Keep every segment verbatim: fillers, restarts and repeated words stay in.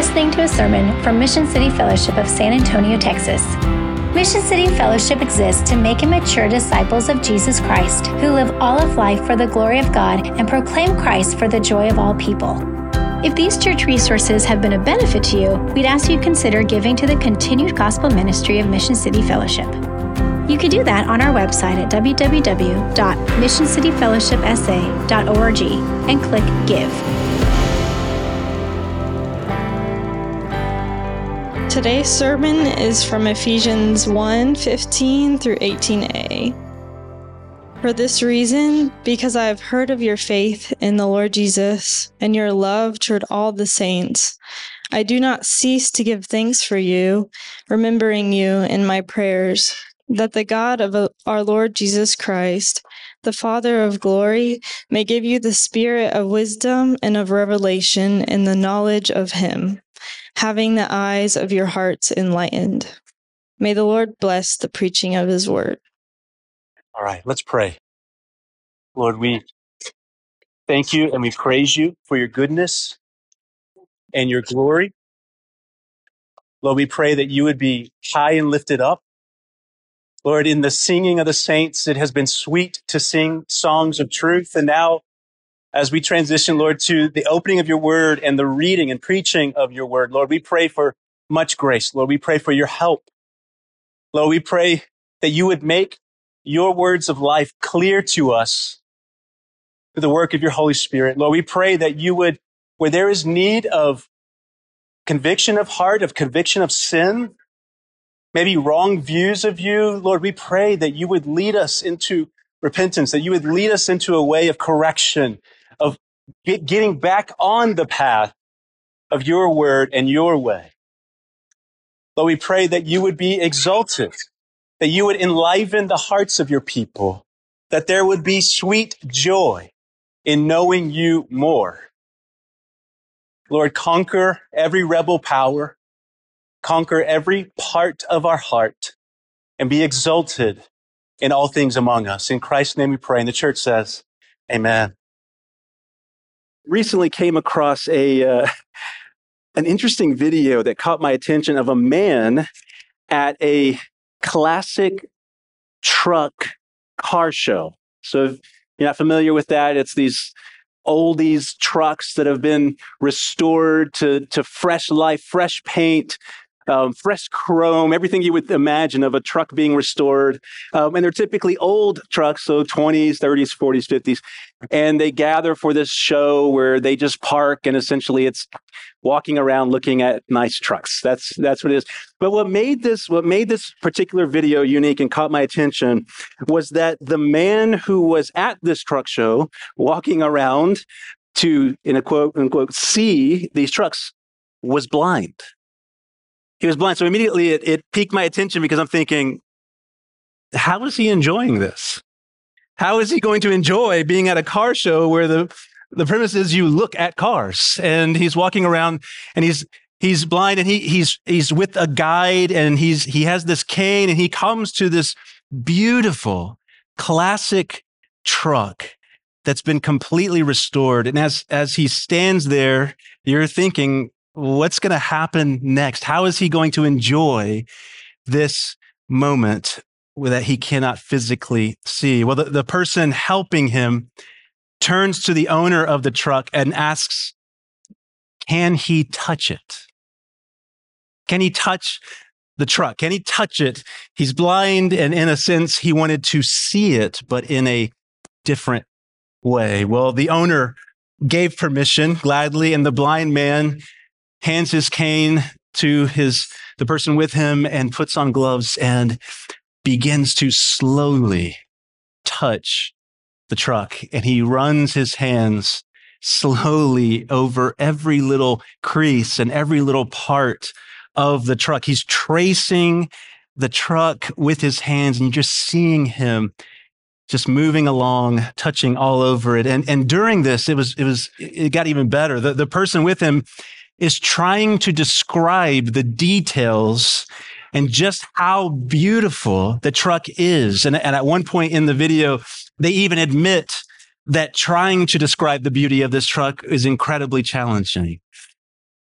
listening to a sermon from Mission City Fellowship of San Antonio, Texas. Mission City Fellowship exists to make and mature disciples of Jesus Christ who live all of life for the glory of God and proclaim Christ for the joy of all people. If these church resources have been a benefit to you, we'd ask you consider giving to the continued gospel ministry of Mission City Fellowship. You can do that on our website at w w w dot mission city fellowship s a dot org and click Give. Today's sermon is from Ephesians one fifteen through eighteen a. For this reason, because I have heard of your faith in the Lord Jesus and your love toward all the saints, I do not cease to give thanks for you, remembering you in my prayers, that the God of our Lord Jesus Christ, the Father of glory, may give you the spirit of wisdom and of revelation in the knowledge of him, having the eyes of your hearts enlightened. May the Lord bless the preaching of his word. All right, let's pray. Lord, we thank you and we praise you for your goodness and your glory. Lord, we pray that you would be high and lifted up. Lord, in the singing of the saints, it has been sweet to sing songs of truth. And now, as we transition, Lord, to the opening of your word and the reading and preaching of your word, Lord, we pray for much grace. Lord, we pray for your help. Lord, we pray that you would make your words of life clear to us through the work of your Holy Spirit. Lord, we pray that you would, where there is need of conviction of heart, of conviction of sin, maybe wrong views of you, Lord, we pray that you would lead us into repentance, that you would lead us into a way of correction, of get, getting back on the path of your word and your way. Lord, we pray that you would be exalted, that you would enliven the hearts of your people, that there would be sweet joy in knowing you more. Lord, conquer every rebel power, conquer every part of our heart, and be exalted in all things among us. In Christ's name we pray. And the church says, amen. Recently came across a uh, an interesting video that caught my attention of a man at a classic truck car show. So if you're not familiar with that, it's these oldies trucks that have been restored to, to fresh life, fresh paint, Um, fresh chrome, everything you would imagine of a truck being restored. Um, and they're typically old trucks, so twenties, thirties, forties, fifties. And they gather for this show where they just park, and essentially it's walking around looking at nice trucks. That's that's what it is. But what made this what made this particular video unique and caught my attention was that the man who was at this truck show walking around to, in a quote unquote, see these trucks was blind. He was blind. So immediately it, it piqued my attention because I'm thinking, how is he enjoying this? How is he going to enjoy being at a car show where the, the premise is you look at cars, and he's walking around and he's he's blind, and he he's he's with a guide, and he's he has this cane, and he comes to this beautiful classic truck that's been completely restored. And as as he stands there, you're thinking, what's going to happen next? How is he going to enjoy this moment that he cannot physically see? Well, the, the person helping him turns to the owner of the truck and asks, can he touch it? Can he touch the truck? Can he touch it? He's blind, and in a sense, he wanted to see it, but in a different way. Well, the owner gave permission gladly, and the blind man hands his cane to his the person with him and puts on gloves and begins to slowly touch the truck. And he runs his hands slowly over every little crease and every little part of the truck. He's tracing the truck with his hands, and you're just seeing him just moving along, touching all over it. And and during this, it was it was it got even better. The the person with him is trying to describe the details and just how beautiful the truck is. And, and at one point in the video, they even admit that trying to describe the beauty of this truck is incredibly challenging.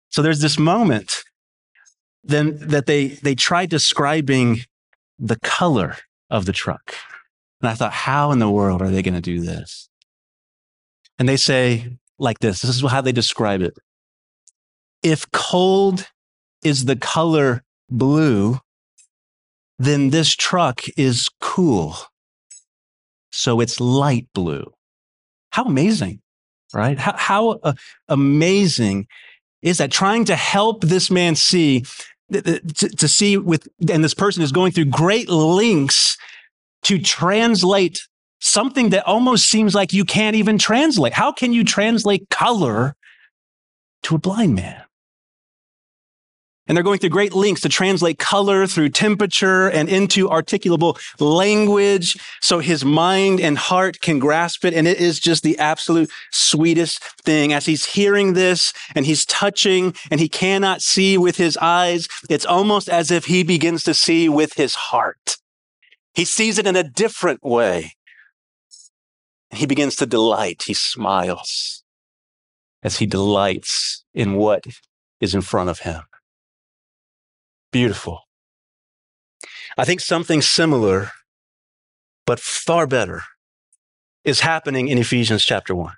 So there's this moment then that they, they try describing the color of the truck. And I thought, how in the world are they going to do this? And they say like this, this is how they describe it. If cold is the color blue, then this truck is cool. So it's light blue. How amazing, right? How, how uh, amazing is that? Trying to help this man see, to, to see with, and this person is going through great lengths to translate something that almost seems like you can't even translate. How can you translate color to a blind man? And they're going through great lengths to translate color through temperature and into articulable language so his mind and heart can grasp it. And it is just the absolute sweetest thing. As he's hearing this and he's touching and he cannot see with his eyes, it's almost as if he begins to see with his heart. He sees it in a different way. He begins to delight. He smiles as he delights in what is in front of him. Beautiful. I think something similar, but far better, is happening in Ephesians chapter one.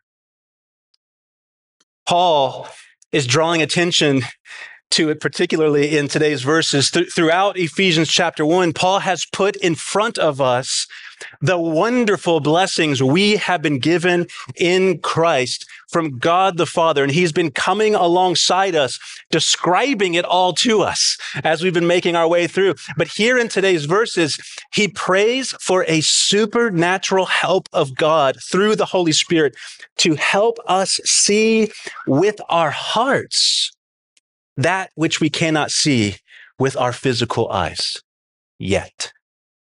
Paul is drawing attention to it, particularly in today's verses. Th- throughout Ephesians chapter one, Paul has put in front of us the wonderful blessings we have been given in Christ from God the Father. And he's been coming alongside us, describing it all to us as we've been making our way through. But here in today's verses, he prays for a supernatural help of God through the Holy Spirit to help us see with our hearts that which we cannot see with our physical eyes yet.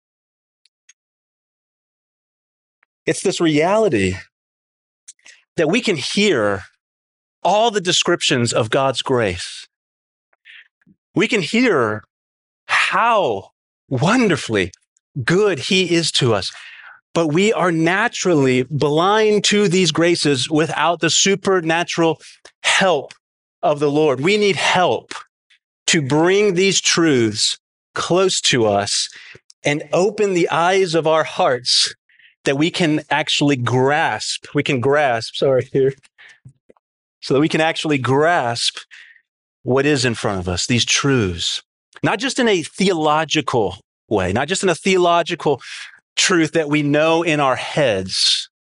It's this reality that we can hear all the descriptions of God's grace. We can hear how wonderfully good he is to us, but we are naturally blind to these graces without the supernatural help of the Lord. We need help to bring these truths close to us and open the eyes of our hearts that we can actually grasp. We can grasp, sorry, here. So that we can actually grasp what is in front of us, these truths. Not just in a theological way, not just in a theological truth that we know in our heads.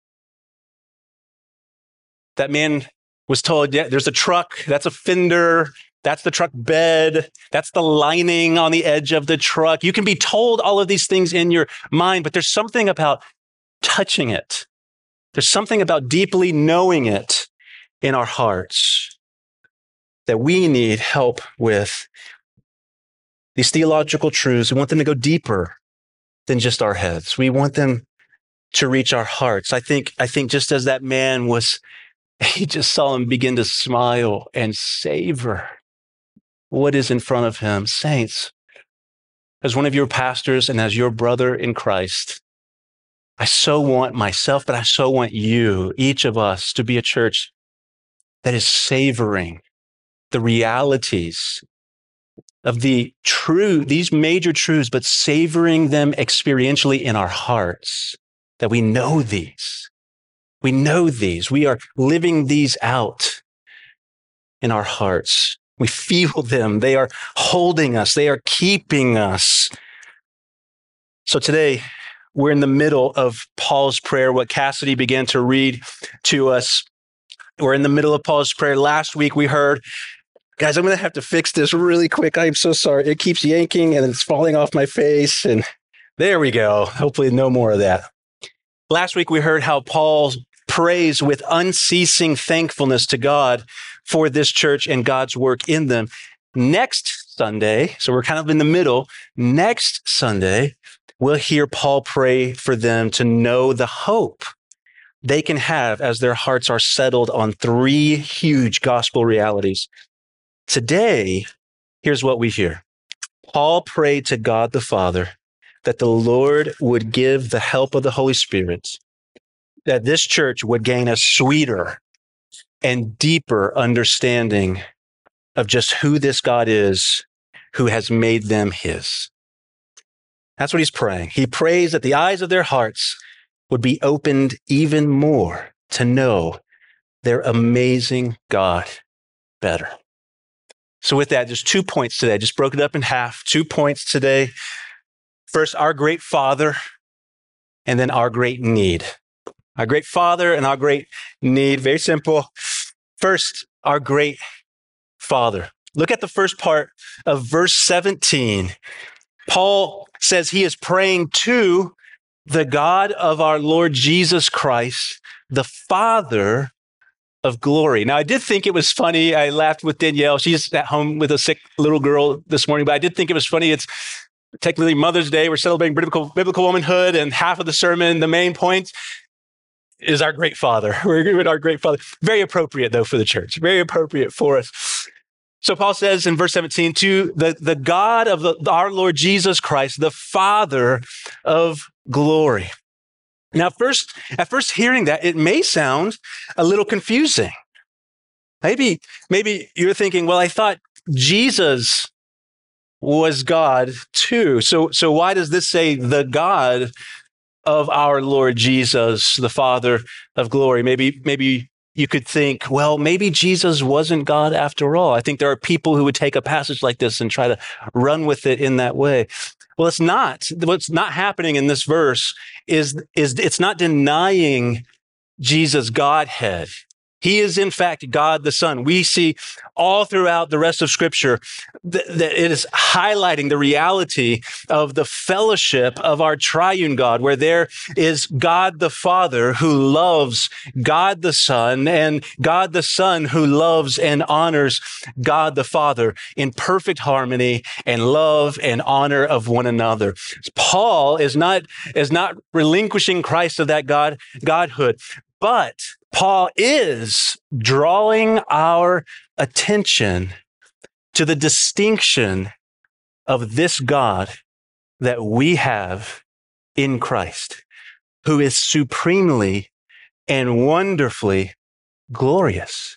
That man was told, yeah, there's a truck, that's a fender, that's the truck bed, that's the lining on the edge of the truck. You can be told all of these things in your mind, but there's something about touching it. There's something about deeply knowing it in our hearts that we need help with. These theological truths, we want them to go deeper than just our heads. We want them to reach our hearts. I think, I think just as that man was, he just saw him begin to smile and savor what is in front of him. Saints, as one of your pastors and as your brother in Christ, I so want myself, but I so want you, each of us, to be a church that is savoring the realities of the true, these major truths, but savoring them experientially in our hearts, that we know these. We know these. We are living these out in our hearts. We feel them. They are holding us. They are keeping us. So today, we're in the middle of Paul's prayer, what Cassidy began to read to us. We're in the middle of Paul's prayer. Last week, we heard, guys, I'm going to have to fix this really quick. I'm so sorry. It keeps yanking and it's falling off my face. And there we go. Hopefully no more of that. Last week, we heard how Paul prays with unceasing thankfulness to God for this church and God's work in them. Next Sunday, so we're kind of in the middle, next Sunday, we'll hear Paul pray for them to know the hope they can have as their hearts are settled on three huge gospel realities. Today, here's what we hear. Paul prayed to God the Father that the Lord would give the help of the Holy Spirit, that this church would gain a sweeter and deeper understanding of just who this God is who has made them his. That's what he's praying. He prays that the eyes of their hearts would be opened even more to know their amazing God better. So with that, there's two points today. I just broke it up in half. Two points today. First, our great Father, and then our great need. Our great Father and our great need. Very simple. First, our great Father. Look at the first part of verse seventeen. Paul says he is praying to the God of our Lord Jesus Christ, the Father of glory. Now, I did think it was funny. I laughed with Danielle. She's at home with a sick little girl this morning, but I did think it was funny. It's technically Mother's Day. We're celebrating biblical, biblical womanhood, and half of the sermon, the main point, is our great Father. We're with our great Father. Very appropriate, though, for the church. Very appropriate for us. So Paul says in verse seventeen, to the, the God of the, our Lord Jesus Christ, the Father of glory. Now, first, at first hearing that, it may sound a little confusing. Maybe, maybe you're thinking, well, I thought Jesus was God too. So, so why does this say the God of our Lord Jesus, the Father of glory? Maybe, maybe you could think, well, maybe Jesus wasn't God after all. I think there are people who would take a passage like this and try to run with it in that way. Well, it's not. What's not happening in this verse is, is it's not denying Jesus' Godhead. He is, in fact, God the Son. We see all throughout the rest of Scripture that, that it is highlighting the reality of the fellowship of our triune God, where there is God the Father who loves God the Son, and God the Son who loves and honors God the Father in perfect harmony and love and honor of one another. Paul is not, is not relinquishing Christ of that God, Godhood, but Paul is drawing our attention to the distinction of this God that we have in Christ, who is supremely and wonderfully glorious.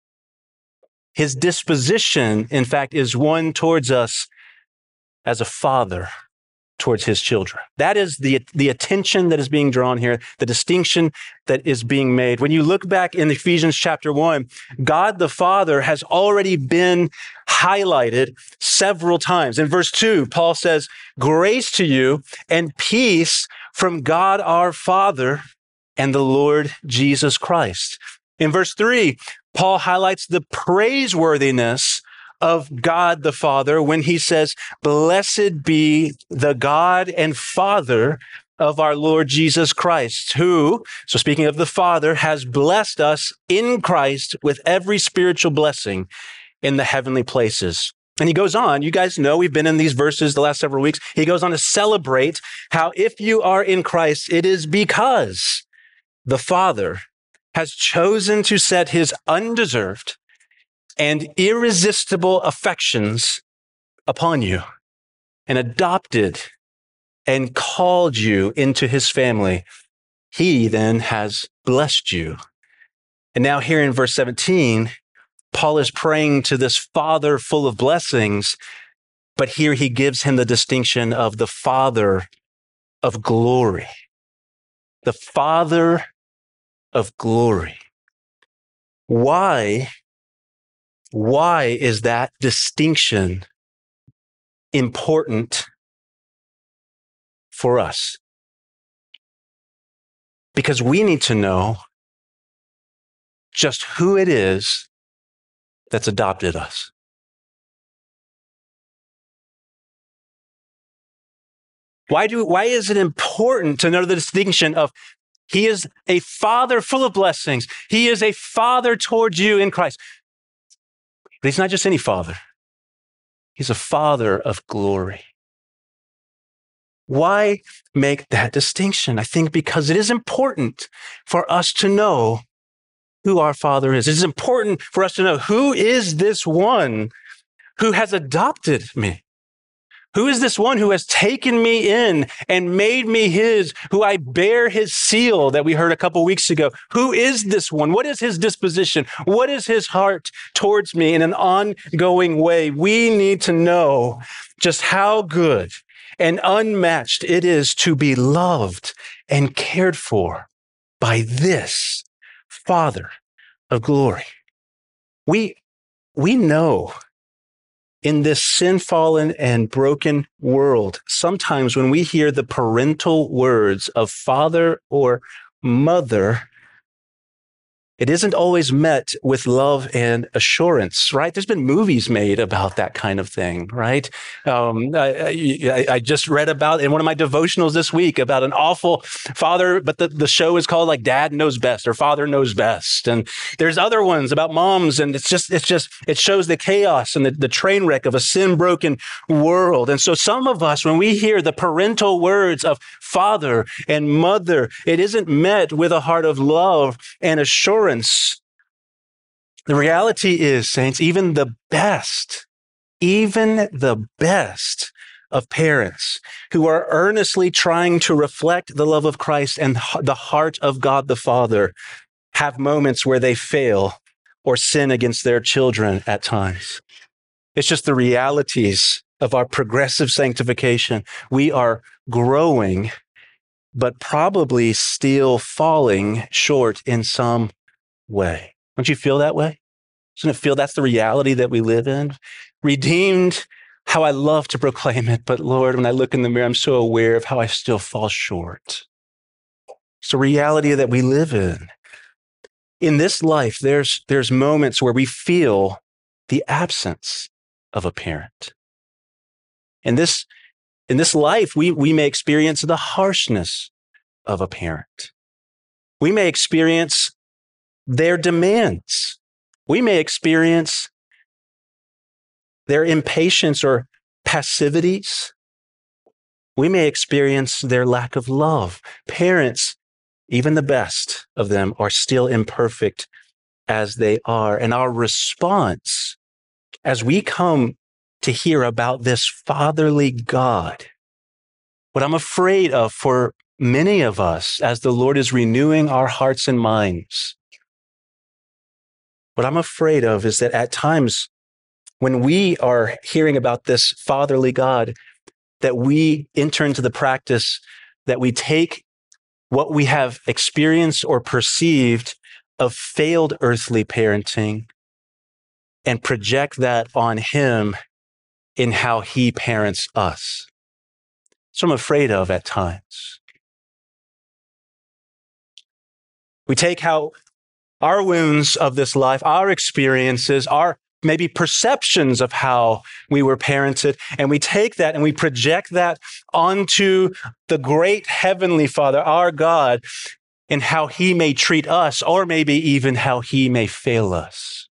His disposition, in fact, is one towards us as a father towards his children. That is the, the attention that is being drawn here, the distinction that is being made. When you look back in Ephesians chapter one, God the Father has already been highlighted several times. In verse two, Paul says, grace to you and peace from God our Father and the Lord Jesus Christ. In verse three, Paul highlights the praiseworthiness of God the Father when he says, blessed be the God and Father of our Lord Jesus Christ, who, so speaking of the Father, has blessed us in Christ with every spiritual blessing in the heavenly places. And he goes on, you guys know, we've been in these verses the last several weeks. He goes on to celebrate how if you are in Christ, it is because the Father has chosen to set his undeserved and irresistible affections upon you, and adopted and called you into his family. He then has blessed you. And now here in verse seventeen, Paul is praying to this Father full of blessings, but here he gives him the distinction of the Father of glory. The Father of glory. Why? Why is that distinction important for us? Because we need to know just who it is that's adopted us. Why do, why is it important to know the distinction of he is a Father full of blessings. He is a Father towards you in Christ. But he's not just any Father. He's a Father of glory. Why make that distinction? I think because it is important for us to know who our Father is. It is important for us to know who is this one who has adopted me, Who is this one who has taken me in and made me his, who I bear his seal that we heard a couple weeks ago? Who is this one? What is his disposition? What is his heart towards me in an ongoing way? We need to know just how good and unmatched it is to be loved and cared for by this Father of glory. We, we know in this sin-fallen and broken world, sometimes when we hear the parental words of father or mother, it isn't always met with love and assurance, right? There's been movies made about that kind of thing, right? Um, I, I, I just read about in one of my devotionals this week about an awful father, but the, the show is called like Dad Knows Best or Father Knows Best. And there's other ones about moms, and it's just, it's just, it shows the chaos and the, the train wreck of a sin-broken world. And so some of us, when we hear the parental words of father and mother, it isn't met with a heart of love and assurance. The reality is, saints, even the best, even the best of parents who are earnestly trying to reflect the love of Christ and the heart of God the Father have moments where they fail or sin against their children at times. It's just the realities of our progressive sanctification. We are growing, but probably still falling short in some way. Don't you feel that way? Doesn't it feel that's the reality that we live in? Redeemed, how I love to proclaim it, but Lord, when I look in the mirror, I'm so aware of how I still fall short. It's the reality that we live in. In this life, there's, there's moments where we feel the absence of a parent. In this, in this life, we, we may experience the harshness of a parent. We may experience their demands. We may experience their impatience or passivities. We may experience their lack of love. Parents, even the best of them, are still imperfect as they are. And our response, as we come to hear about this fatherly God, what I'm afraid of for many of us as the Lord is renewing our hearts and minds, what I'm afraid of is that at times when we are hearing about this fatherly God, that we enter into the practice that we take what we have experienced or perceived of failed earthly parenting and project that on him in how he parents us. So I'm afraid of at times. We take how our wounds of this life, our experiences, our maybe perceptions of how we were parented, and we take that and we project that onto the great heavenly Father, our God, and how he may treat us, or maybe even how he may fail us.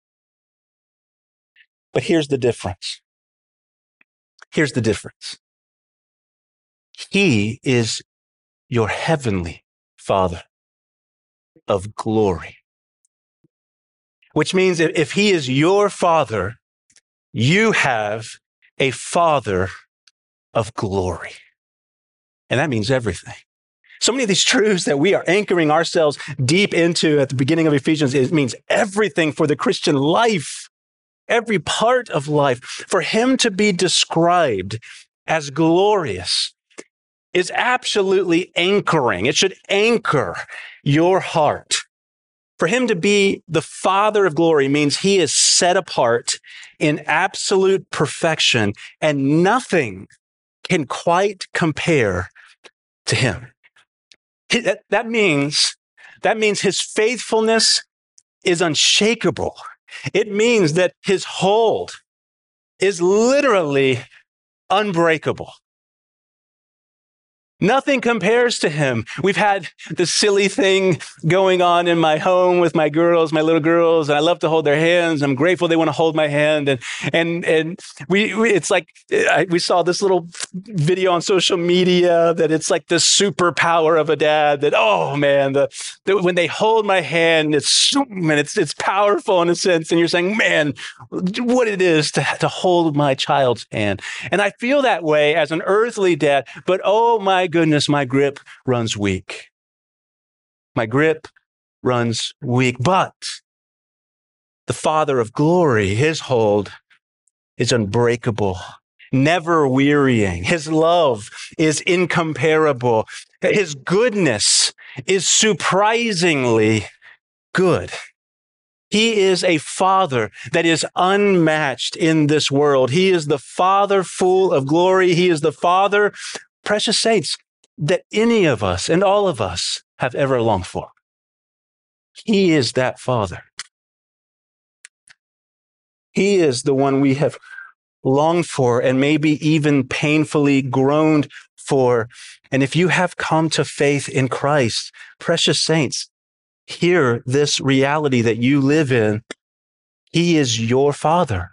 But here's the difference. Here's the difference. He is your heavenly Father of glory. Which means if, if he is your father, you have a Father of glory. And that means everything. So many of these truths that we are anchoring ourselves deep into at the beginning of Ephesians, it means everything for the Christian life, every part of life. For him to be described as glorious is absolutely anchoring. It should anchor your heart. For him to be the Father of glory means he is set apart in absolute perfection, and nothing can quite compare to him. That, that means, that means his faithfulness is unshakable. It means that his hold is literally unbreakable. Nothing compares to him. We've had this silly thing going on in my home with my girls, my little girls, and I love to hold their hands. I'm grateful they want to hold my hand. And and and we, we it's like I, we saw this little video on social media that it's like the superpower of a dad. That oh man, the, the when they hold my hand, it's and it's it's powerful in a sense. And you're saying, man, what it is to to hold my child's hand. And I feel that way as an earthly dad. But oh my goodness, my grip runs weak. My grip runs weak. But the Father of glory, his hold is unbreakable, never wearying. His love is incomparable. His goodness is surprisingly good. He is a Father that is unmatched in this world. He is the Father full of glory. He is the Father, precious saints, that any of us and all of us have ever longed for. He is that Father. He is the one we have longed for and maybe even painfully groaned for. And if you have come to faith in Christ, precious saints, hear this reality that you live in. He is your Father.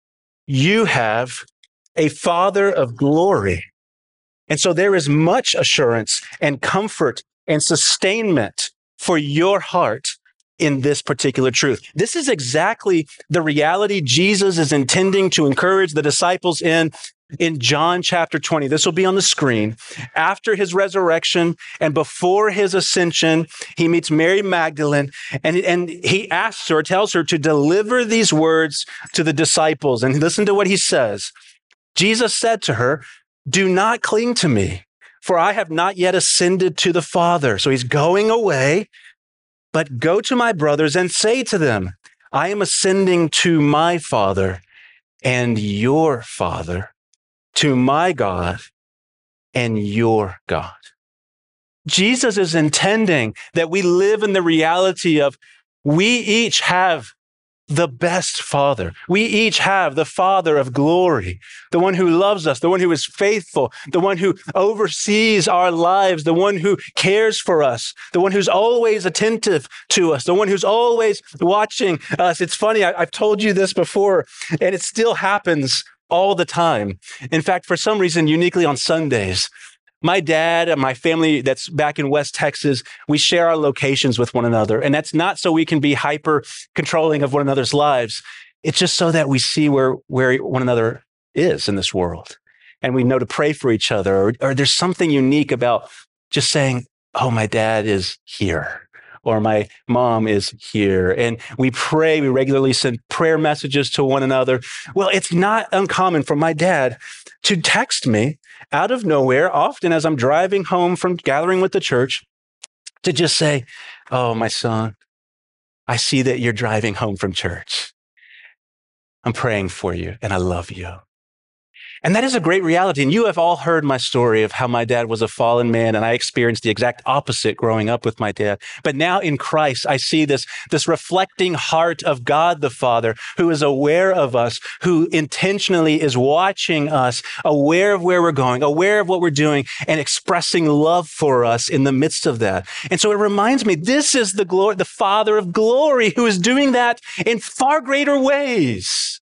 You have a Father of glory. And so there is much assurance and comfort and sustainment for your heart in this particular truth. This is exactly the reality Jesus is intending to encourage the disciples in in John chapter twenty. This will be on the screen. After his resurrection and before his ascension, he meets Mary Magdalene and, and he asks her, tells her to deliver these words to the disciples. And listen to what he says. Jesus said to her, "Do not cling to me, for I have not yet ascended to the Father." So he's going away, but go to my brothers and say to them, I am ascending to my Father and your Father, to my God and your God. Jesus is intending that we live in the reality of we each have the best Father. We each have the Father of glory, the one who loves us, the one who is faithful, the one who oversees our lives, the one who cares for us, the one who's always attentive to us, the one who's always watching us. It's funny, I, I've told you this before, and it still happens all the time. In fact, for some reason, uniquely on Sundays, my dad and my family that's back in West Texas, we share our locations with one another. And that's not so we can be hyper controlling of one another's lives. It's just so that we see where, where one another is in this world. And we know to pray for each other. Or, or there's something unique about just saying, oh, my dad is here. Or my mom is here. And we pray, we regularly send prayer messages to one another. Well, it's not uncommon for my dad to text me out of nowhere, often as I'm driving home from gathering with the church, to just say, oh, my son, I see that you're driving home from church. I'm praying for you and I love you. And that is a great reality. And you have all heard my story of how my dad was a fallen man, and I experienced the exact opposite growing up with my dad. But now in Christ, I see this, this reflecting heart of God the Father, who is aware of us, who intentionally is watching us, aware of where we're going, aware of what we're doing, and expressing love for us in the midst of that. And so it reminds me, this is the glory, the Father of glory, who is doing that in far greater ways.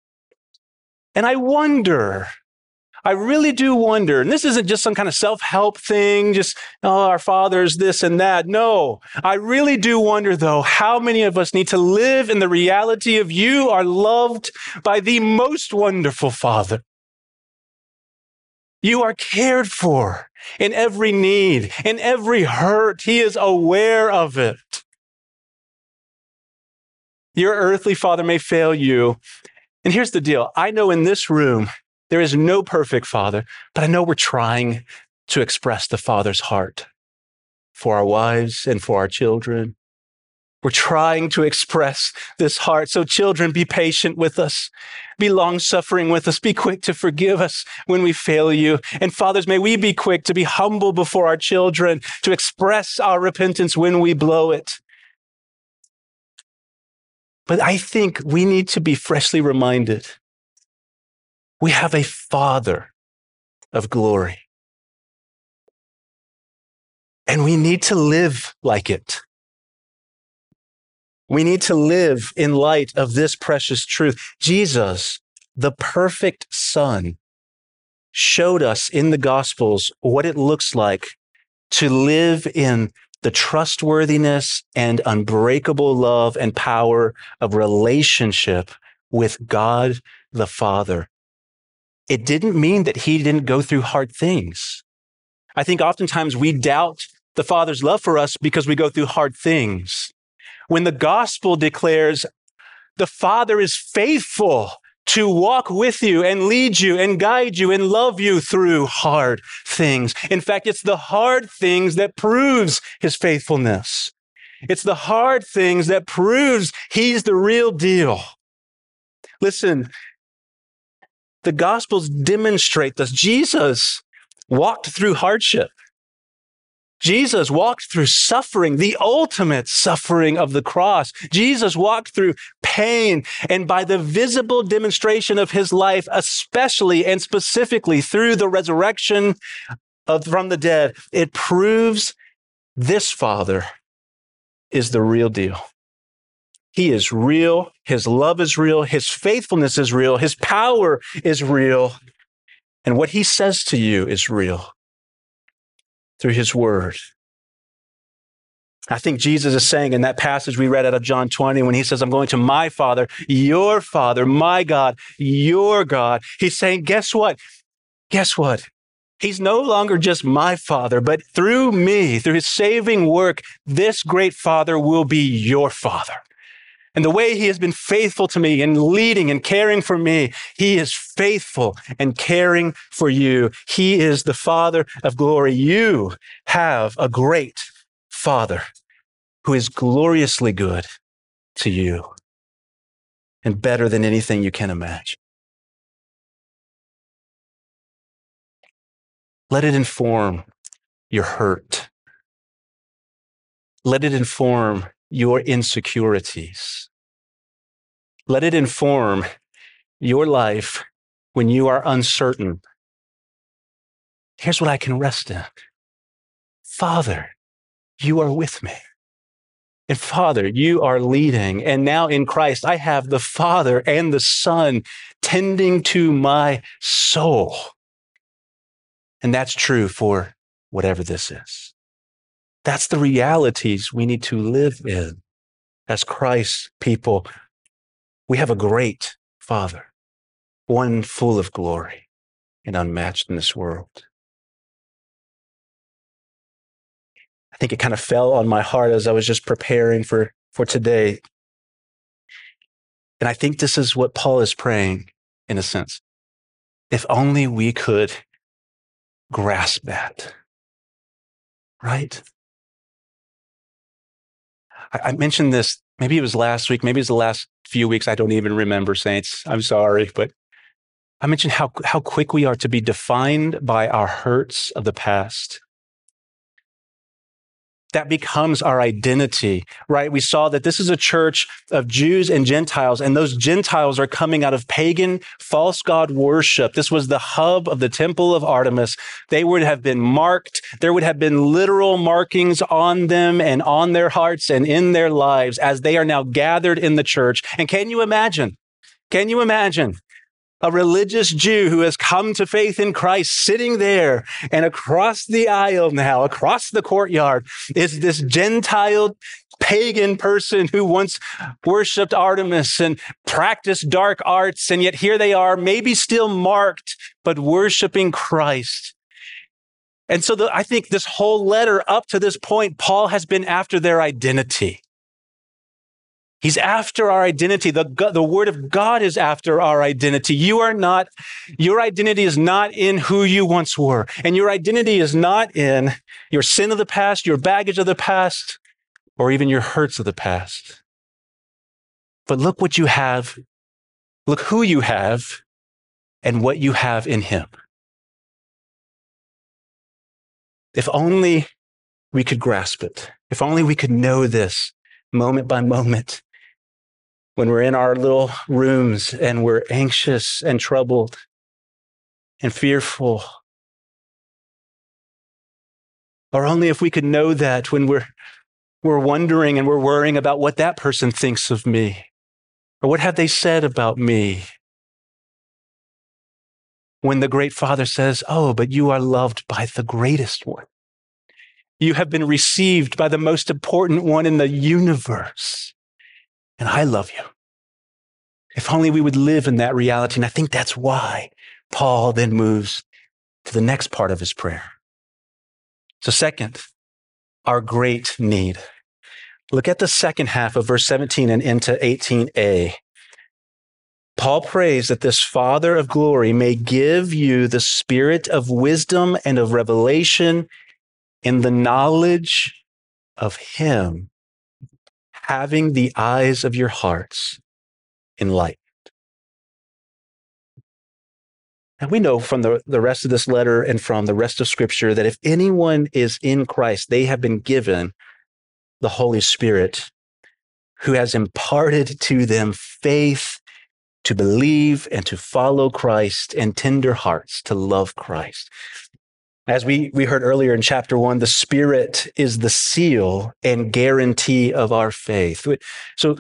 And I wonder, I really do wonder, and this isn't just some kind of self-help thing, just, oh, our Father's this and that. No, I really do wonder, though, how many of us need to live in the reality of you are loved by the most wonderful Father. You are cared for in every need, in every hurt. He is aware of it. Your earthly father may fail you. And here's the deal. I know in this room, there is no perfect father, but I know we're trying to express the Father's heart for our wives and for our children. We're trying to express this heart. So children, be patient with us. Be long-suffering with us. Be quick to forgive us when we fail you. And fathers, may we be quick to be humble before our children, to express our repentance when we blow it. But I think we need to be freshly reminded. We have a Father of glory. And we need to live like it. We need to live in light of this precious truth. Jesus, the perfect Son, showed us in the Gospels what it looks like to live in the trustworthiness and unbreakable love and power of relationship with God the Father. It didn't mean that he didn't go through hard things. I think oftentimes we doubt the Father's love for us because we go through hard things. When the gospel declares the Father is faithful to walk with you and lead you and guide you and love you through hard things. In fact, it's the hard things that proves his faithfulness. It's the hard things that proves he's the real deal. Listen, the Gospels demonstrate this. Jesus walked through hardship. Jesus walked through suffering, the ultimate suffering of the cross. Jesus walked through pain, and by the visible demonstration of his life, especially and specifically through the resurrection of, from the dead, it proves this Father is the real deal. He is real. His love is real. His faithfulness is real. His power is real. And what he says to you is real through his word. I think Jesus is saying in that passage we read out of John twenty, when he says, I'm going to my Father, your Father, my God, your God. He's saying, guess what? Guess what? He's no longer just my Father, but through me, through his saving work, this great Father will be your Father. And the way he has been faithful to me and leading and caring for me, he is faithful and caring for you. He is the Father of glory. You have a great Father who is gloriously good to you and better than anything you can imagine. Let it inform your hurt. Let it inform your insecurities. Let it inform your life when you are uncertain. Here's what I can rest in. Father, you are with me. And Father, you are leading. And now in Christ, I have the Father and the Son tending to my soul. And that's true for whatever this is. That's the realities we need to live in as Christ's people. We have a great Father, one full of glory and unmatched in this world. I think it kind of fell on my heart as I was just preparing for, for today. And I think this is what Paul is praying, in a sense. If only we could grasp that, right? I, I mentioned this, maybe it was last week, maybe it was the last few weeks. I don't even remember, saints. I'm sorry, but I mentioned how, how quick we are to be defined by our hurts of the past. That becomes our identity, right? We saw that this is a church of Jews and Gentiles, and those Gentiles are coming out of pagan false god worship. This was the hub of the temple of Artemis. They would have been marked. There would have been literal markings on them and on their hearts and in their lives as they are now gathered in the church. And can you imagine? Can you imagine? A religious Jew who has come to faith in Christ sitting there, and across the aisle now, across the courtyard, is this Gentile pagan person who once worshiped Artemis and practiced dark arts, and yet here they are, maybe still marked, but worshiping Christ. And so the, I think this whole letter up to this point, Paul has been after their identity. He's after our identity. The, the word of God is after our identity. You are not, your identity is not in who you once were. And your identity is not in your sin of the past, your baggage of the past, or even your hurts of the past. But look what you have. Look who you have and what you have in him. If only we could grasp it. If only we could know this moment by moment. When we're in our little rooms and we're anxious and troubled and fearful, Or only if we could know that when we're, we're wondering and we're worrying about what that person thinks of me, or what have they said about me. When the great Father says, oh, but you are loved by the greatest one. You have been received by the most important one in the universe. And I love you. If only we would live in that reality. And I think that's why Paul then moves to the next part of his prayer. So second, our great need. Look at the second half of verse seventeen and into eighteen a. Paul prays that this Father of glory may give you the spirit of wisdom and of revelation in the knowledge of him, having the eyes of your hearts enlightened. And we know from the, the rest of this letter and from the rest of Scripture that if anyone is in Christ, they have been given the Holy Spirit, who has imparted to them faith to believe and to follow Christ, and tender hearts to love Christ. As we, we heard earlier in chapter one, the Spirit is the seal and guarantee of our faith. So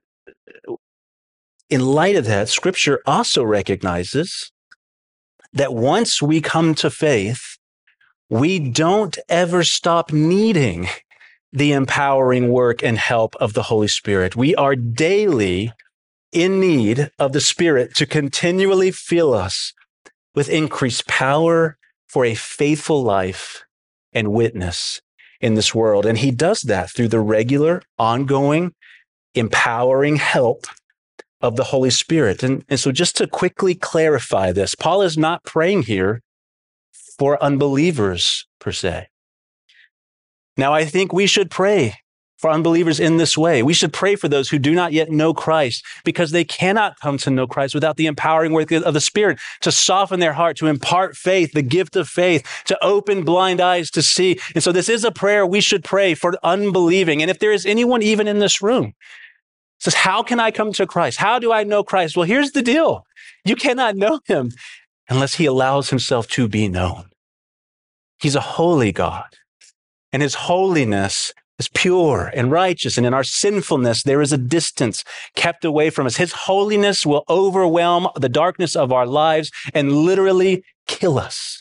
in light of that, Scripture also recognizes that once we come to faith, we don't ever stop needing the empowering work and help of the Holy Spirit. We are daily in need of the Spirit to continually fill us with increased power for a faithful life and witness in this world. And he does that through the regular, ongoing, empowering help of the Holy Spirit. And, and so just to quickly clarify this, Paul is not praying here for unbelievers per se. Now, I think we should pray for unbelievers in this way. We should pray for those who do not yet know Christ, because they cannot come to know Christ without the empowering work of the Spirit to soften their heart, to impart faith, the gift of faith, to open blind eyes to see. And so this is a prayer we should pray for unbelieving. And if there is anyone even in this room says, how can I come to Christ? How do I know Christ? Well, here's the deal. You cannot know him unless he allows himself to be known. He's a holy God, and his holiness is pure and righteous, and in our sinfulness, there is a distance kept away from us. His holiness will overwhelm the darkness of our lives and literally kill us.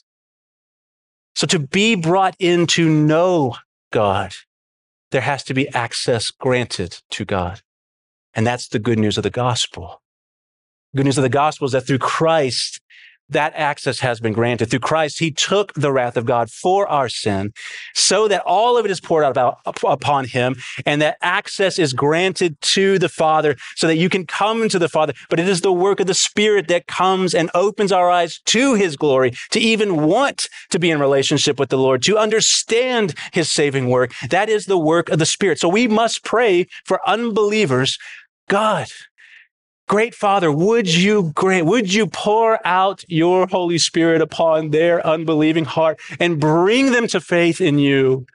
So to be brought in to know God, there has to be access granted to God. And that's the good news of the gospel. Good news of the gospel is that through Christ, that access has been granted. Through Christ, he took the wrath of God for our sin so that all of it is poured out about, upon him, and that access is granted to the Father so that you can come to the Father. But it is the work of the Spirit that comes and opens our eyes to his glory, to even want to be in relationship with the Lord, to understand his saving work. That is the work of the Spirit. So we must pray for unbelievers. God, great Father, would you grant, would you pour out your Holy Spirit upon their unbelieving heart and bring them to faith in you?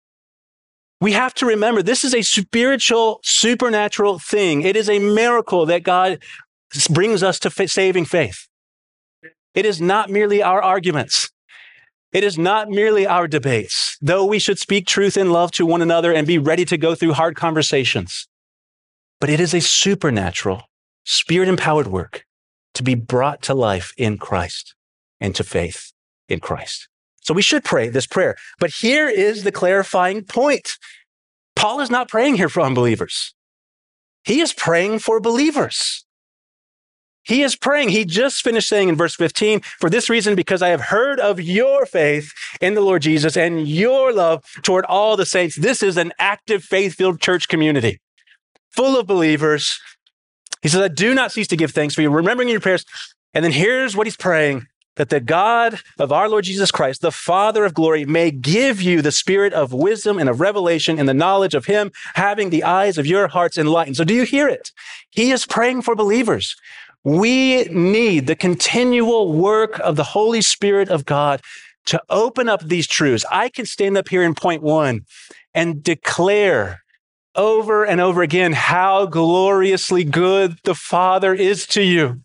We have to remember this is a spiritual, supernatural thing. It is a miracle that God brings us to fa- saving faith. It is not merely our arguments. It is not merely our debates, though we should speak truth in love to one another and be ready to go through hard conversations. But it is a supernatural, Spirit-empowered work to be brought to life in Christ and to faith in Christ. So we should pray this prayer. But here is the clarifying point. Paul is not praying here for unbelievers. He is praying for believers. He is praying. He just finished saying in verse fifteen, for this reason, because I have heard of your faith in the Lord Jesus and your love toward all the saints. This is an active, faith-filled church community full of believers. He says, I do not cease to give thanks for you, remembering your prayers. And then here's what he's praying, that the God of our Lord Jesus Christ, the Father of glory, may give you the spirit of wisdom and of revelation in the knowledge of him, having the eyes of your hearts enlightened. So do you hear it? He is praying for believers. We need the continual work of the Holy Spirit of God to open up these truths. I can stand up here in point one and declare over and over again how gloriously good the Father is to you.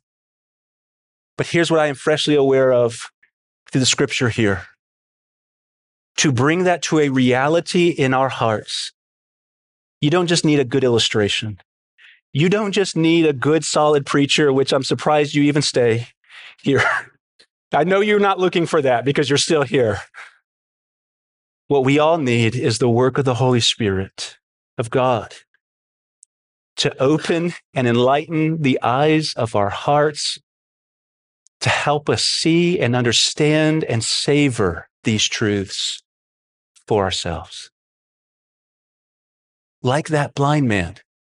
But here's what I am freshly aware of through the scripture here. to bring that to a reality in our hearts, you don't just need a good illustration. You don't just need a good, solid preacher, which I'm surprised you even stay here. I know you're not looking for that because you're still here. What we all need is the work of the Holy Spirit of God to open and enlighten the eyes of our hearts, to help us see and understand and savor these truths for ourselves. Like that blind man.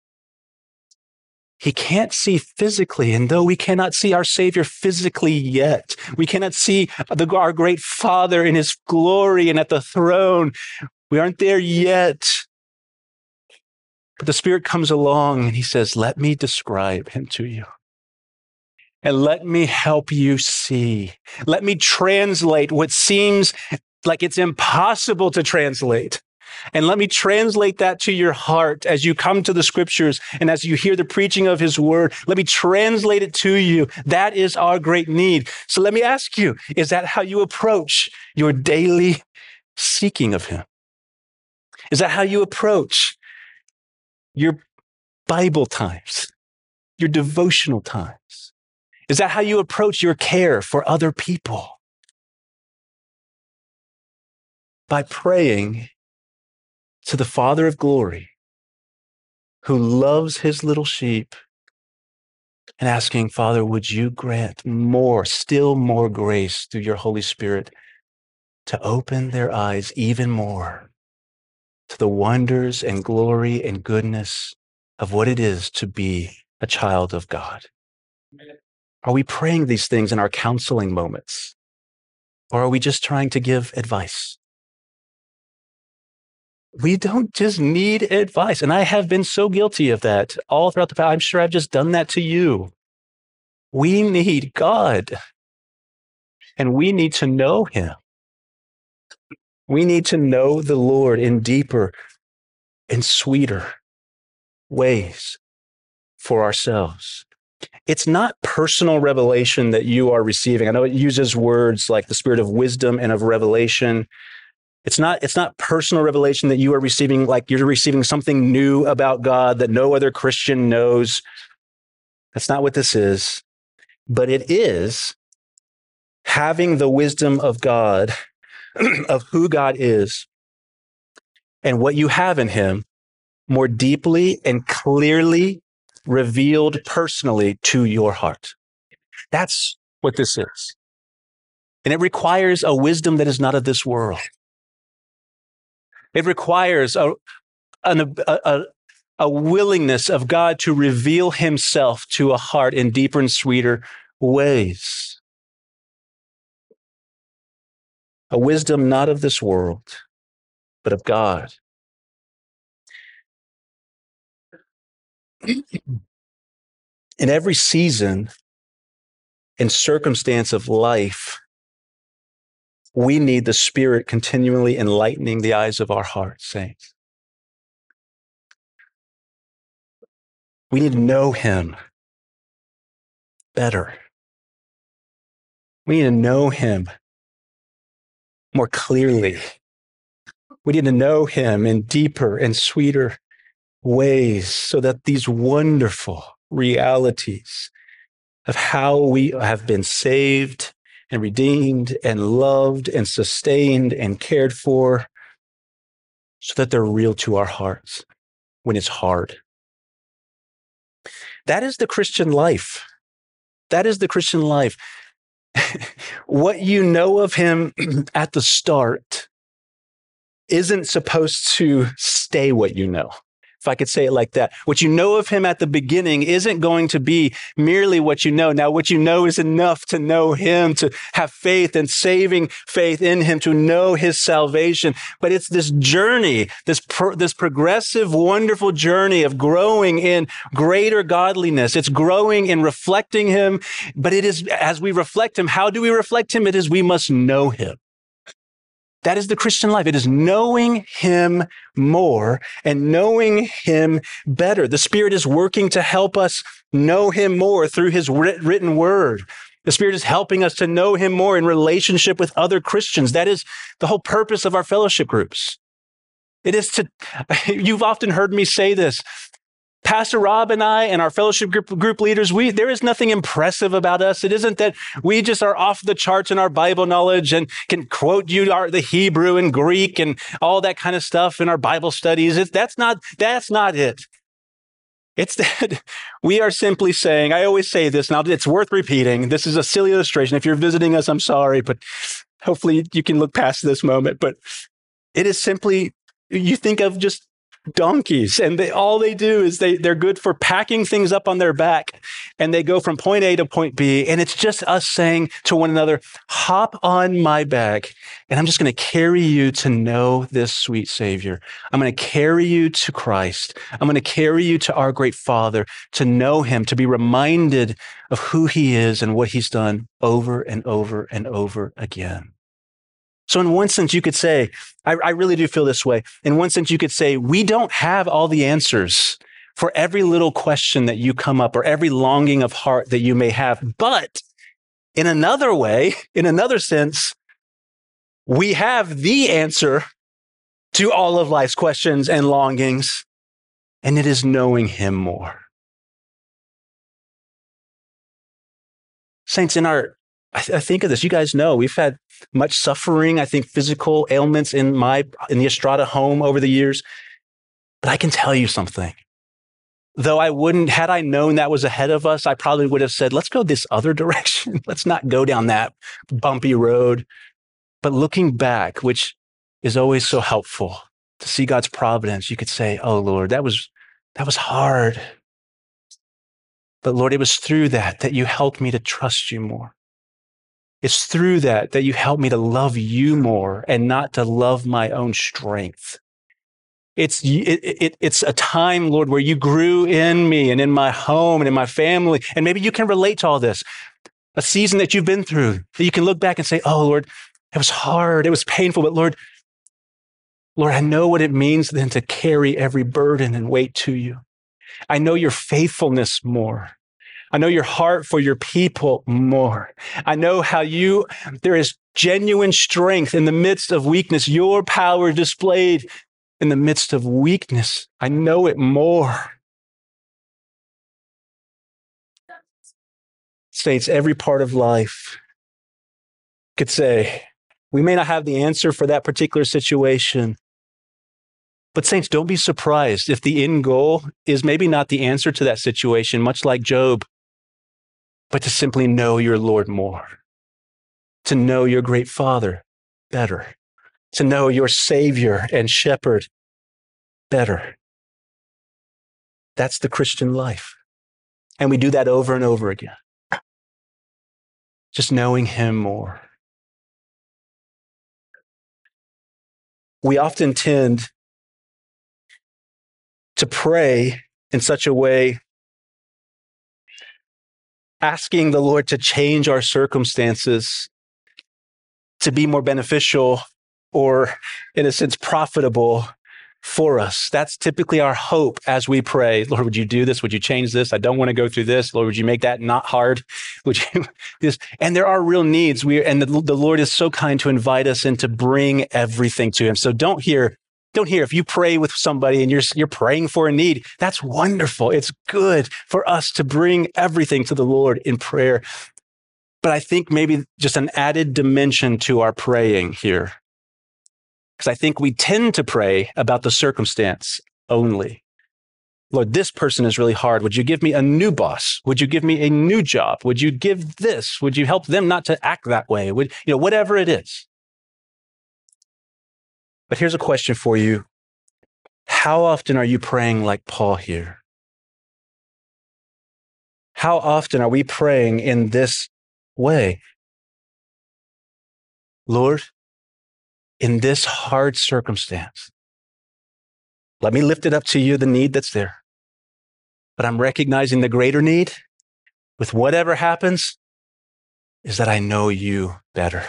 He can't see physically, and though we cannot see our Savior physically yet, we cannot see the, our great Father in his glory and at the throne. We aren't there yet. But the Spirit comes along and he says, let me describe him to you. And let me help you see. Let me translate what seems like it's impossible to translate. And let me translate that to your heart as you come to the scriptures and as you hear the preaching of his word. Let me translate it to you. That is our great need. So let me ask you, is that how you approach your daily seeking of him? Is that how you approach your Bible times, your devotional times? Is that how you approach your care for other people? By praying to the Father of glory, who loves his little sheep, and asking, Father, would you grant more, still more grace through your Holy Spirit to open their eyes even more to the wonders and glory and goodness of what it is to be a child of God? Are we praying these things in our counseling moments? Or are we just trying to give advice? We don't just need advice. And I have been so guilty of that all throughout the past. I'm sure I've just done that to you. We need God. And we need to know him. We need to know the Lord in deeper and sweeter ways for ourselves. It's not personal revelation that you are receiving. I know it uses words like the spirit of wisdom and of revelation. It's not, it's not personal revelation that you are receiving, like you're receiving something new about God that no other Christian knows. That's not what this is. But it is having the wisdom of God, of who God is, and what you have in him more deeply and clearly revealed personally to your heart. That's what this is. And it requires a wisdom that is not of this world. It requires a, an, a, a, a willingness of God to reveal himself to a heart in deeper and sweeter ways. A wisdom not of this world, but of God. In every season and circumstance of life, we need the Spirit continually enlightening the eyes of our hearts, saints. We need to know him better. We need to know him more clearly. We need to know him in deeper and sweeter ways so that these wonderful realities of how we have been saved and redeemed and loved and sustained and cared for, so that they're real to our hearts when it's hard. That is the Christian life. That is the Christian life. What you know of him at the start isn't supposed to stay what you know. If I could say it like that. What you know of him at the beginning isn't going to be merely what you know. Now, what you know is enough to know him, to have faith and saving faith in him, to know his salvation. But it's this journey, this, pro- this progressive, wonderful journey of growing in greater godliness. It's growing in reflecting him. But it is, as we reflect him, how do we reflect him? It is, we must know him. That is the Christian life. It is knowing him more and knowing him better. The Spirit is working to help us know him more through his written word. The Spirit is helping us to know him more in relationship with other Christians. That is the whole purpose of our fellowship groups. It is to, you've often heard me say this, Pastor Rob and I and our fellowship group, group leaders, we there is nothing impressive about us. It isn't that we just are off the charts in our Bible knowledge and can quote you our, the Hebrew and Greek and all that kind of stuff in our Bible studies. It's, that's not, that's not it. It's that we are simply saying, I always say this, and it's worth repeating. This is a silly illustration. If you're visiting us, I'm sorry, but hopefully you can look past this moment. But it is simply, you think of just donkeys, and they, all they do is they, they're good for packing things up on their back, and they go from point A to point B, and it's just us saying to one another, hop on my back, and I'm just going to carry you to know this sweet Savior. I'm going to carry you to Christ. I'm going to carry you to our great Father, to know him, to be reminded of who he is and what he's done over and over and over again. So in one sense, you could say, I, I really do feel this way. In one sense, you could say, we don't have all the answers for every little question that you come up or every longing of heart that you may have. But in another way, in another sense, we have the answer to all of life's questions and longings, and it is knowing him more. Saints, in our I, th- I think of this. You guys know we've had much suffering, I think physical ailments in my in the Estrada home over the years. But I can tell you something. Though I wouldn't, had I known that was ahead of us, I probably would have said, let's go this other direction. Let's not go down that bumpy road. But looking back, which is always so helpful to see God's providence, you could say, oh Lord, that was that was hard. But Lord, it was through that that you helped me to trust you more. It's through that that you help me to love you more and not to love my own strength. It's it, it, it's a time, Lord, where you grew in me and in my home and in my family. And maybe you can relate to all this. A season that you've been through, that you can look back and say, oh, Lord, it was hard. It was painful. But Lord, Lord, I know what it means then to carry every burden and weight to you. I know your faithfulness more. I know your heart for your people more. I know how you, there is genuine strength in the midst of weakness, your power displayed in the midst of weakness. I know it more. Saints, every part of life could say, we may not have the answer for that particular situation, but saints, don't be surprised if the end goal is maybe not the answer to that situation, much like Job, but to simply know your Lord more, to know your great Father better, to know your Savior and Shepherd better. That's the Christian life. And we do that over and over again. Just knowing him more. We often tend to pray in such a way, asking the Lord to change our circumstances to be more beneficial or, in a sense, profitable for us. That's typically our hope as we pray. Lord, would you do this? Would you change this? I don't want to go through this. Lord, would you make that not hard? Would you this? And there are real needs. We and the, the Lord is so kind to invite us and to bring everything to him. So don't hear, don't hear if you pray with somebody and you're you're praying for a need. That's wonderful. It's good for us to bring everything to the Lord in prayer. But I think maybe just an added dimension to our praying here. Because I think we tend to pray about the circumstance only. Lord, this person is really hard. Would you give me a new boss? Would you give me a new job? Would you give this? Would you help them not to act that way? Would, you know, whatever it is. But here's a question for you. How often are you praying like Paul here? How often are we praying in this way? Lord, in this hard circumstance, let me lift it up to you, the need that's there. But I'm recognizing the greater need with whatever happens is that I know you better.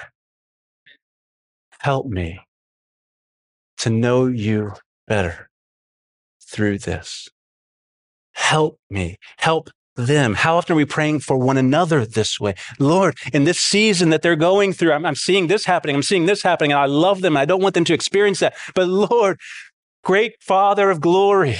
Help me to know you better through this. Help me. Help them? How often are we praying for one another this way? Lord, in this season that they're going through, I'm, I'm seeing this happening, I'm seeing this happening, and I love them, and I don't want them to experience that. But Lord, great Father of glory,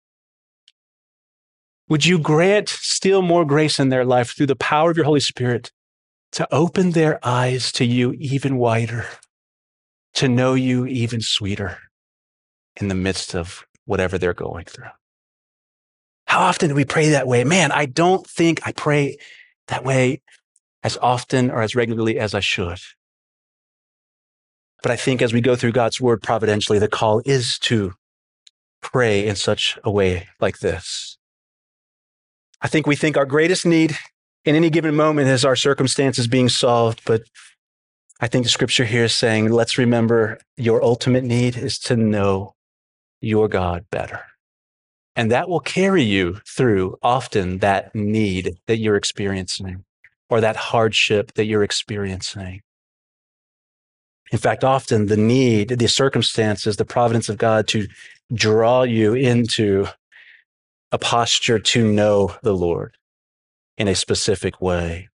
would you grant still more grace in their life through the power of your Holy Spirit to open their eyes to you even wider, to know you even sweeter in the midst of whatever they're going through? How often do we pray that way? Man, I don't think I pray that way as often or as regularly as I should. But I think as we go through God's word providentially, the call is to pray in such a way like this. I think we think our greatest need in any given moment is our circumstances being solved, but I think the scripture here is saying, let's remember your ultimate need is to know your God better. And that will carry you through often that need that you're experiencing or that hardship that you're experiencing. In fact, often the need, the circumstances, the providence of God to draw you into a posture to know the Lord in a specific way.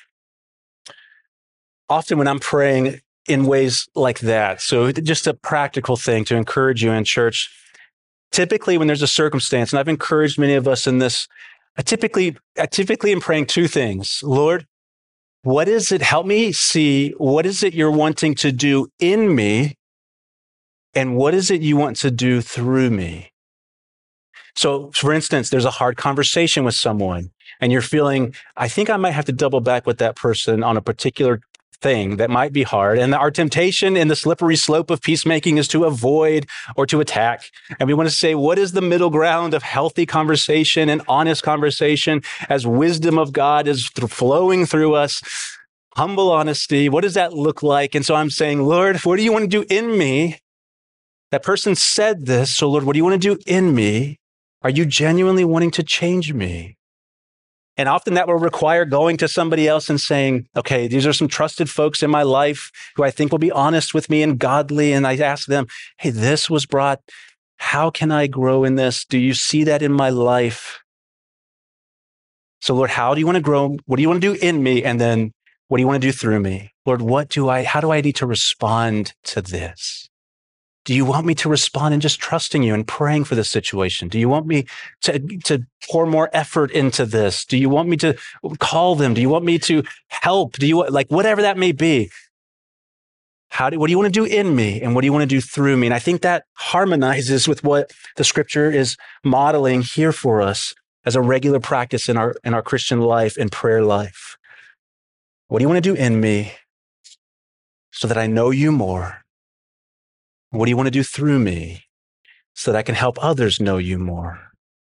Often when I'm praying in ways like that, so just a practical thing to encourage you in church, typically when there's a circumstance, and I've encouraged many of us in this, I typically, I typically am praying two things. Lord, what is it? Help me see, what is it you're wanting to do in me? And what is it you want to do through me? So for instance, there's a hard conversation with someone and you're feeling, I think I might have to double back with that person on a particular thing that might be hard. And our temptation in the slippery slope of peacemaking is to avoid or to attack. And we want to say, what is the middle ground of healthy conversation and honest conversation as wisdom of God is th- flowing through us? Humble honesty. What does that look like? And so I'm saying, Lord, what do you want to do in me? That person said this. So Lord, what do you want to do in me? Are you genuinely wanting to change me? And often that will require going to somebody else and saying, okay, these are some trusted folks in my life who I think will be honest with me and godly. And I ask them, hey, this was brought. How can I grow in this? Do you see that in my life? So Lord, how do you want to grow? What do you want to do in me? And then what do you want to do through me? Lord, what do I, how do I need to respond to this? Do you want me to respond in just trusting you and praying for the situation? Do you want me to, to pour more effort into this? Do you want me to call them? Do you want me to help? Do you want, like, whatever that may be? How do, what do you want to do in me? And what do you want to do through me? And I think that harmonizes with what the scripture is modeling here for us as a regular practice in our, in our Christian life and prayer life. What do you want to do in me so that I know you more? What do you want to do through me so that I can help others know you more?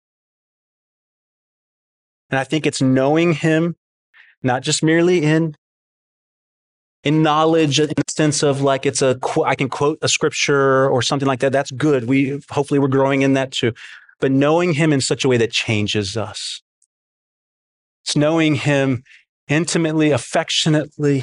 And I think it's knowing him, not just merely in, in knowledge, in the sense of like it's a, I can quote a scripture or something like that. That's good. We, hopefully we're growing in that too. But knowing him in such a way that changes us. It's knowing him intimately, affectionately,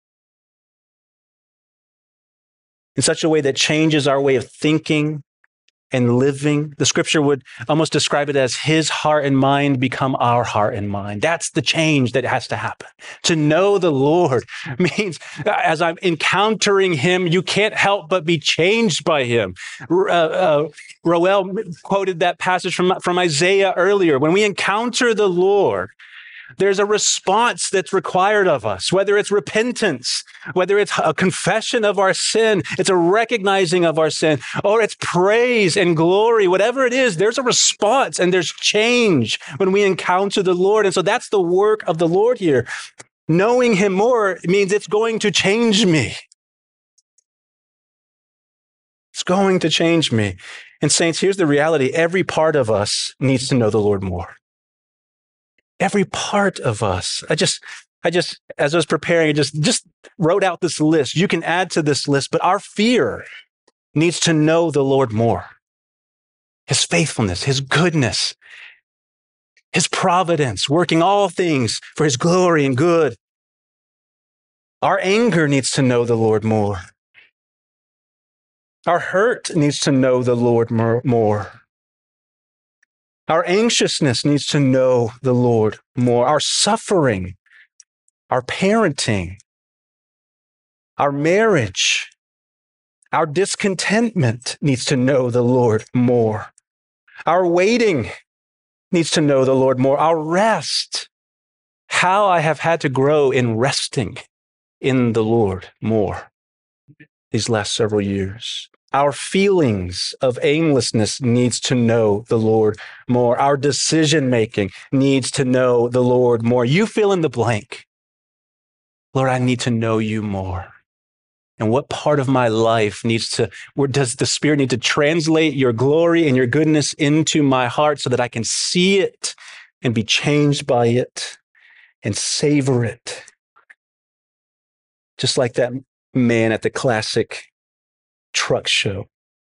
in such a way that changes our way of thinking and living. The scripture would almost describe it as his heart and mind become our heart and mind. That's the change that has to happen. To know the Lord means as I'm encountering him, you can't help but be changed by him. Uh, uh, Roel quoted that passage from, from Isaiah earlier. When we encounter the Lord, there's a response that's required of us, whether it's repentance, whether it's a confession of our sin, it's a recognizing of our sin, or it's praise and glory, whatever it is, there's a response and there's change when we encounter the Lord. And so that's the work of the Lord here. Knowing him more means it's going to change me. It's going to change me. And saints, here's the reality. Every part of us needs to know the Lord more. Every part of us. I just, I just, as I was preparing, I just, just wrote out this list. You can add to this list, but our fear needs to know the Lord more. His faithfulness, his goodness, his providence, working all things for his glory and good. Our anger needs to know the Lord more. Our hurt needs to know the Lord more. Our anxiousness needs to know the Lord more. Our suffering, our parenting, our marriage, our discontentment needs to know the Lord more. Our waiting needs to know the Lord more. Our rest, how I have had to grow in resting in the Lord more these last several years. Our feelings of aimlessness needs to know the Lord more. Our decision-making needs to know the Lord more. You fill in the blank. Lord, I need to know you more. And what part of my life needs to, where does the Spirit need to translate your glory and your goodness into my heart so that I can see it and be changed by it and savor it? Just like that man at the classic truck show.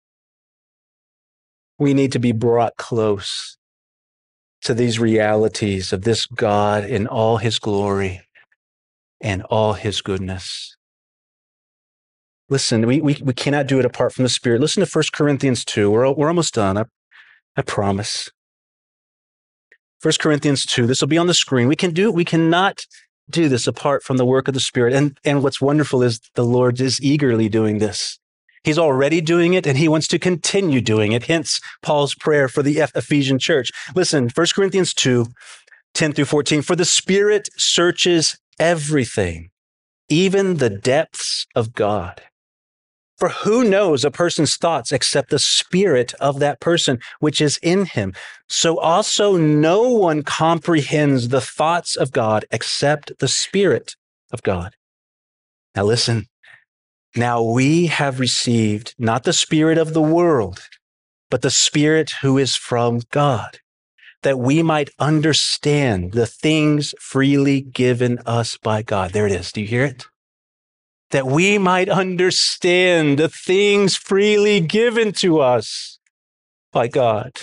We need to be brought close to these realities of this God in all his glory and all his goodness. Listen, we, we, we cannot do it apart from the Spirit. Listen to First Corinthians two. We're, we're almost done, I, I promise. First Corinthians two, this will be on the screen. We can do, we cannot do this apart from the work of the Spirit. And, and what's wonderful is the Lord is eagerly doing this. He's already doing it, and he wants to continue doing it. Hence, Paul's prayer for the Ephesian church. Listen, First Corinthians two, ten through fourteen. For the Spirit searches everything, even the depths of God. For who knows a person's thoughts except the spirit of that person which is in him? So also no one comprehends the thoughts of God except the Spirit of God. Now listen, now we have received not the spirit of the world, but the Spirit who is from God, that we might understand the things freely given us by God. There it is. Do you hear it? That we might understand the things freely given to us by God.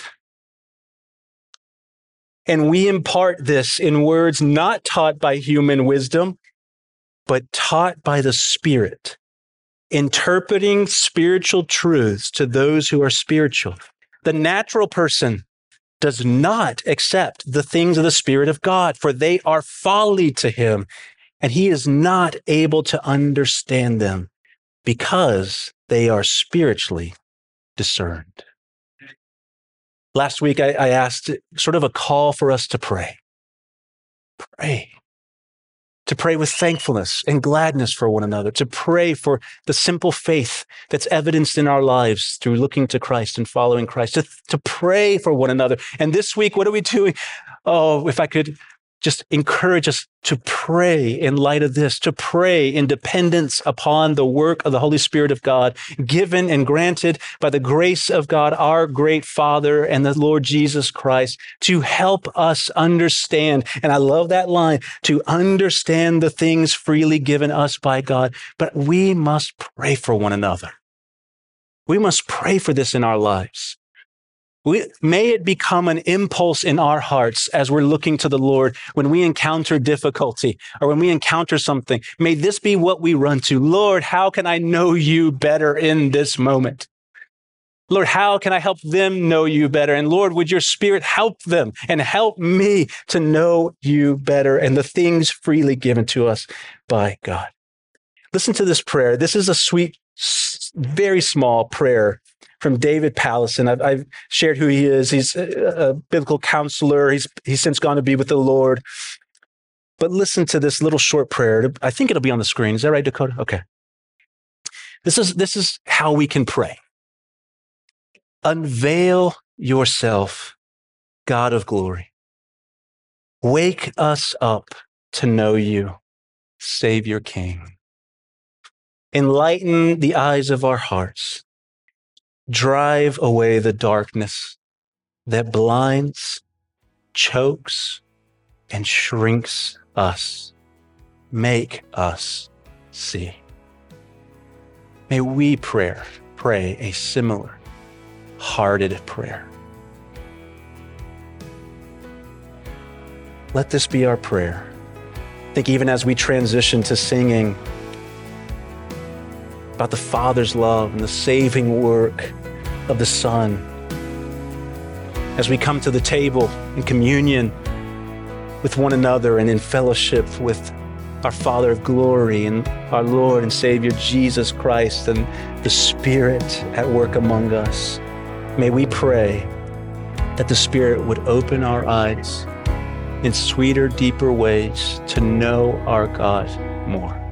And we impart this in words not taught by human wisdom, but taught by the Spirit, interpreting spiritual truths to those who are spiritual. The natural person does not accept the things of the Spirit of God, for they are folly to him, and he is not able to understand them because they are spiritually discerned. Last week, I, I asked sort of a call for us to pray. Pray. To pray with thankfulness and gladness for one another. To pray for the simple faith that's evidenced in our lives through looking to Christ and following Christ. To, to pray for one another. And this week, what are we doing? Oh, if I could just encourage us to pray in light of this, to pray in dependence upon the work of the Holy Spirit of God, given and granted by the grace of God, our great Father and the Lord Jesus Christ, to help us understand. And I love that line, to understand the things freely given us by God. But we must pray for one another. We must pray for this in our lives. We, may it become an impulse in our hearts as we're looking to the Lord when we encounter difficulty or when we encounter something. May this be what we run to. Lord, how can I know you better in this moment? Lord, how can I help them know you better? And Lord, would your Spirit help them and help me to know you better and the things freely given to us by God. Listen to this prayer. This is a sweet, very small prayer from David Pallison. I've, I've shared who he is. He's a, a biblical counselor. He's, he's since gone to be with the Lord. But listen to this little short prayer. I think it'll be on the screen. Is that right, Dakota? Okay. This is, this is how we can pray. Unveil yourself, God of glory. Wake us up to know you, Savior King. Enlighten the eyes of our hearts. Drive away the darkness that blinds, chokes, and shrinks us. Make us see. May we pray, pray a similar hearted prayer. Let this be our prayer. I think even as we transition to singing about the Father's love and the saving work of the Son, as we come to the table in communion with one another and in fellowship with our Father of glory and our Lord and Savior Jesus Christ and the Spirit at work among us. May we pray that the Spirit would open our eyes in sweeter, deeper ways to know our God more.